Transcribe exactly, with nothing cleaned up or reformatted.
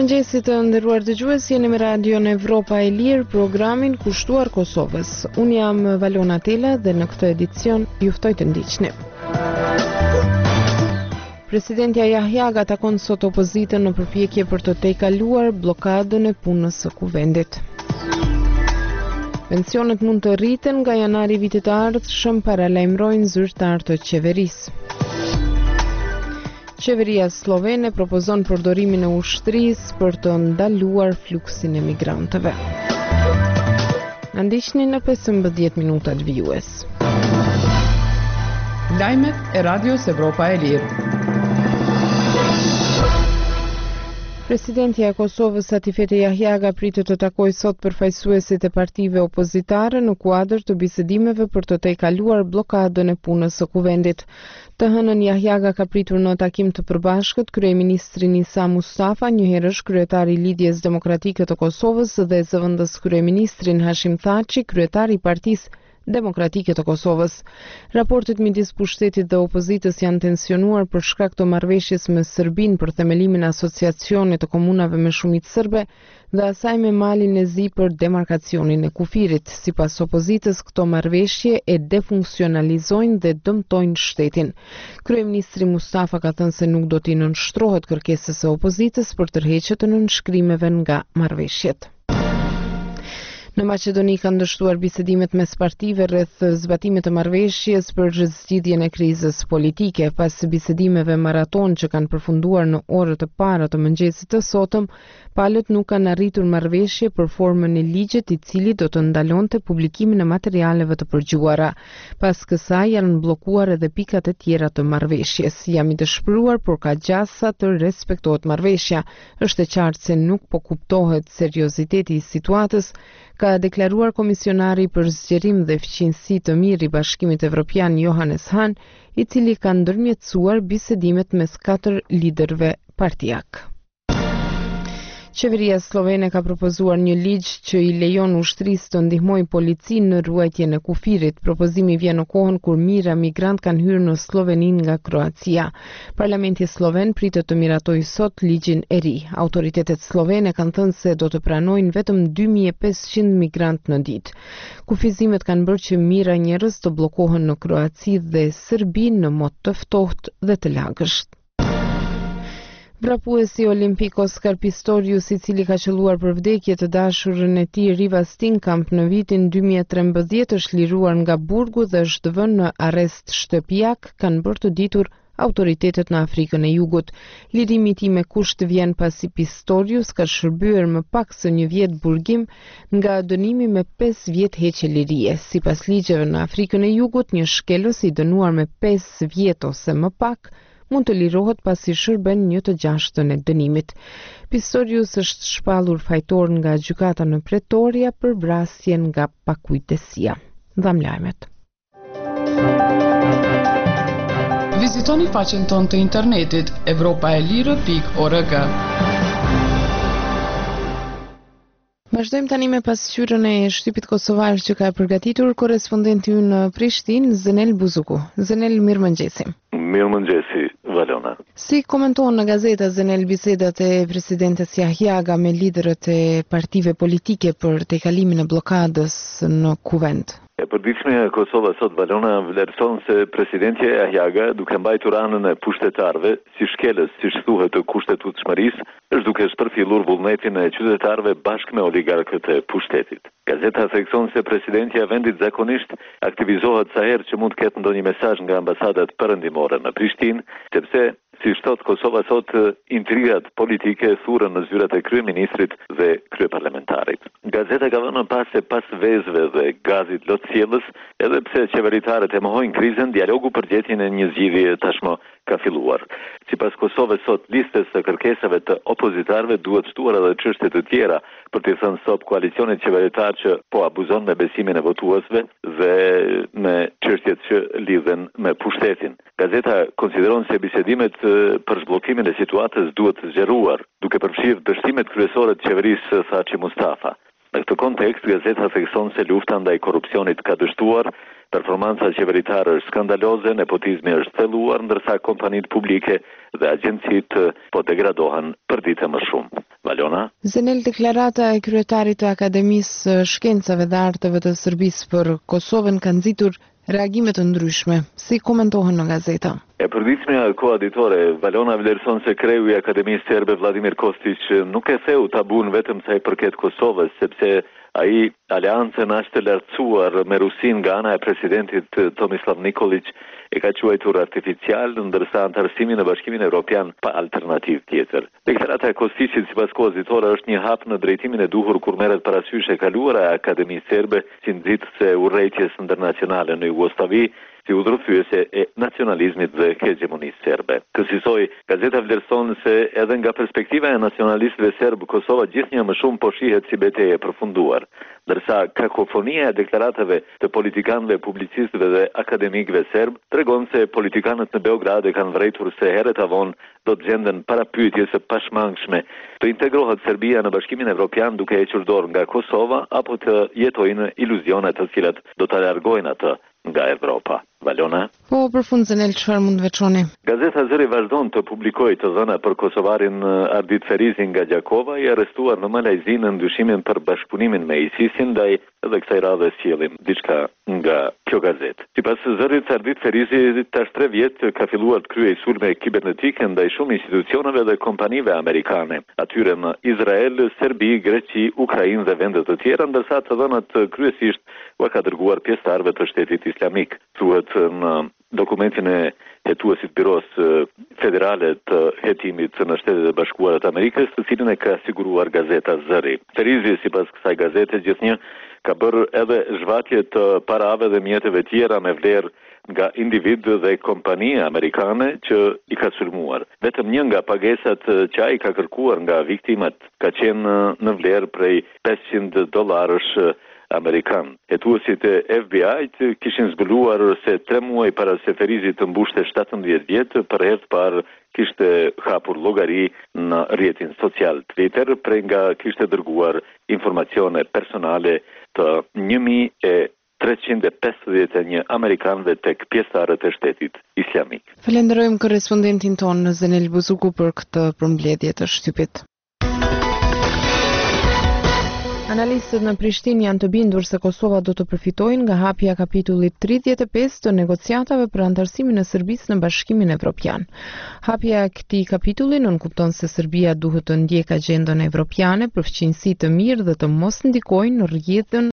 Mirëmëngjesit të nderuar dëgjues, jeni me Radion Evropa e Lirë, programin kushtuar Kosovës. Unë jam Valona Tela dhe në këtë edicion ju ftoj të ndiqni. Presidenti Jahjaga takon sot opozitën në përpjekje për të tejkaluar blokadën e punës së kuvendit. Pensionet mund të rriten nga janari vitit të ardhshëm, paralajmërojnë zyrtar të qeverisë. Qeveria slovene propozon përdorimin e ushtrisë për të ndaluar fluksin e migrantëve. Na ndiqni në pesëmbëdhjetë minutat vijues. Lajmet e Radios Evropa e Lirë. Presidenti e Kosovës Satifete Jahjaga pritet të takojë sot përfaqësuesit e partive opozitare në kuadër të bisedimeve për të tejkaluar blokadën e punës së kuvendit. Të hënën Jahjaga ka pritur në takim të përbashkët kryeministrin Isa Mustafa, njëherësh kryetari i Lidhjes Demokratike të Kosovës dhe zëvendës kryeministrin Hashim Thaçi, kryetari i Partisë Demokratike të Kosovës. Raportet midis pushtetit dhe opozitës janë tensionuar për shkak të marrëveshjes me Serbinë për themelimin e asociacionit të komunave me shumicë serbe dhe asaj me Malin e Zi për demarkacionin e kufirit. Sipas opozitës, këto marrëveshje e defunksionalizojnë dhe dëmtojnë shtetin. Kryeministri Mustafa ka thënë se nuk do t'i nënshtrohet kërkesës së opozitës për tërheqje të nënshkrimeve nga marrëveshjet. Në Maqedoni kanë dështuar bisedimet mes partive rreth zbatimit të marrëveshjes për zgjidhjen e krizës politike. Pas bisedimeve maraton që kanë përfunduar në orët e para të mëngjesit të sotëm, palët nuk kanë arritur marrëveshje për formën e ligjit i cili do të ndalonte publikimin e materialeve të përgjuara. Pas kësaj janë bllokuar edhe pikat e tjera të marrëveshjes. Jam i dëshpëruar, por ka gjasa të respektohet marrëveshja. Është e qartë se nuk po kuptohet serioziteti i situatës, ka deklaruar komisionari për zgjerim dhe fqinjësi të mirë i Bashkimit Evropian Johannes Hahn, i cili ka ndërmjetësuar bisedimet mes katër liderëve partijak. Qeveria slovene ka propozuar një ligj që i lejon ushtrisë të ndihmojë policinë në ruajtjen e kufirit. Propozimi vjen në kohën kur mijëra migrant kanë hyrë në Sloveni nga Kroacia. Parlamenti sloven pritet të miratojë sot ligjin e ri. Autoritetet slovene kanë thënë se do të pranojnë vetëm dy mijë e pesëqind migrant në ditë. Kufizimet kanë bërë që mijëra njerëz të bllokohen në Kroaci dhe Serbi në mod të ftohtë dhe të lagësht. Vrapuesi olimpik Oskar Pistorius, i cili ka qelluar për vdekje të dashurën e tij Riva Steenkamp në vitin dy mijë e trembëdhjetë, është liruar nga burgu dhe është vënë në arrest shtëpiak, kanë bërë të ditur autoritetet në Afrikën e Jugut. Lirimi i tij me kusht vjen pasi Pistorius ka shërbyer më pak se një vit burgim nga dënimi me pesë vjet heqje lirie. Sipas ligjeve në Afrikën e Jugut, një shkelës i dënuar me pesë vjet ose më pak mund të lirohet pasi shërben një të gjashtën e dënimit. Pistorius është shpallur fajtor nga gjykata në Pretoria për vrasjen nga pakujdesia. Dham lajmet. Vizitoni faqen tonë të internetit evropaelire pikë org. Vazhdojmë tani me pasqyrën e shtypit kosovar që ka përgatitur korrespondenti ynë në Prishtinë, Zenel Buzuku. Zenel, mirëmëngjesi. Mirëmëngjesi, Valona. Si komenton në gazeta Zenel bisedat e presidentes Jahjaga me liderët e partive politike për tejkalimin e blokadës në kuvend? E përditshmja e Kosovës sot, Valona, vlerëson se presidenti Jahjaga, duke mbajtur anën e pushtetarëve, si shkelës, siç thuhet, të kushtetutshmërisë, është duke shpërfillur vullnetin e qytetarëve bashkë me oligarkët e pushtetit. Gazeta thekson se presidenti i vendit zakonisht aktivizohet sa herë që mund të ketë ndonjë mesazh nga ambasadat perëndimore në Prishtinë, sepse si shtot Kosova sot, intrigat politike thurën në zyrat e kryeministrit dhe kryeparlamentarit. Gazeta ka vënë pas se pas vezëve dhe gazit lotësjellës, edhe pse qeveritarët e mohojnë krizën, dialogu për gjetjen e një zgjidhje tashmë ka filluar. Sipas Kosovës sot, listës së kërkesave të opozitarëve duhet shtuar edhe çështje të tjera për të thënë stop koalicionit qeveritar që po abuzon me besimin e votuesve dhe me çështjet që lidhen me pushtetin. Gazeta konsideron se bisedimet për zhbllokimin e situatës duhet zgjeruar, duke përfshirë dështimet kryesore të qeverisë së Thaçi Mustafa. Në këtë kontekst, gazeta thekson se lufta ndaj korrupsionit ka dështuar, performanca qeveritare është skandaloze, nepotizmi është thelluar, ndërsa kompanitë publike dhe agjencitë po degradohen për ditë më shumë. Valona? Zenel, deklarata e kryetarit të Akademisë Shkencave dhe Arteve të Serbisë për Kosovën ka nxitur reagime të ndryshme. Si komentohen në gazeta? E përditshmja koaditore, Valona vlerëson se kreu i Akademisë Serbe Vladimir Kostić nuk e theu tabun vetëm sa i përket Kosovës, sepse ai aleancën ashtë të lartësuar me Rusin nga ana e presidentit Tomislav Nikolić e ka quajtur artificial, ndërsa antarësimi në Bashkimin Evropian pa alternativë tjetër. Deklarata e Kostićit sipas koaditore është një hap në drejtimin e duhur kur merret parasysh e kaluara e Akademisë Serbe si nxitse e urrejtjes ndërnacionale në Jugosllavi, si udhërthyese e nacionalizmit dhe hegemonisë serbe. Kësaj gazeta vlerëson se edhe nga perspektiva e nacionalistëve serb, Kosova gjithnjë më shumë po shihet si betejë e përfunduar, ndërsa kakofonia e deklaratave të politikanëve, publicistëve dhe akademikëve serb tregon se politikanët në Beograd e kanë vërejtur se herët avon do të gjenden para pyetjes së pashmangshme të integrohet Serbia në Bashkimin Evropian duke hequr dorë nga Kosova apo të jetojnë iluzione të cilat do ta largojnë atë nga Evropa. Valona? Po, për fund, Zenel, çfarë mund të veçoni? Gazeta Zëri vazhdon të publikojë të dhëna për kosovarin Ardit Ferizi nga Gjakova, i arrestuar në Malajzi në ndyshimin për bashkëpunimin me ISIS-in, ndaj edhe kësaj radhe sjellim diçka nga kjo gazetë. Sipas Zërit, Ardit Ferizi tash tre vjet ka filluar të kryejë sulme kibernetike ndaj shumë institucioneve dhe kompanive amerikane, atyre në Izrael, Serbi, Greqi, Ukrainë dhe vende të tjera, ndërsa të dhënat kryesisht u ka dërguar pjesëtarëve të Shtetit Islamik. Thuhet në dokumentin e hetuesit Biros Federale të hetimit në Shtetet e Bashkuara të Amerikës, të cilin e ka siguruar gazeta Zëri. Ferizi, sipas kësaj gazete, gjithnjë ka bërë edhe zhvatje të parave dhe mjeteve tjera me vlerë nga individ dhe kompanie amerikane që i ka sulmuar. Vetëm një nga pagesat që ai ka kërkuar nga viktimat ka qenë në vlerë prej pesëqind dollarësh amerikan. Hetuesit e F B I-t kishin zbuluar se tre muaj para se Ferizi të mbushte shtatëmbëdhjetë vjet, për herë të parë kishte hapur llogari në rrjetin social Twitter, prej nga kishte dërguar informacione personale të një mijë e treqind e pesëdhjetë e një amerikanëve tek pjesëtarët e Shtetit Islamik. Falenderojmë korrespondentin tonë Zenel Buzuku për këtë përmbledhje të shtypit. Analistët në Prishtinë janë të bindur se Kosova do të përfitojnë nga hapja e kapitullit tridhjetë e pesë të negociatave për antarësimin e Serbisë në Bashkimin Evropian. Hapja e këtij kapitulli nënkupton se Serbia duhet të ndjekë agjendën evropiane për fqinjësi të mirë dhe të mos ndikojnë në rrjedhën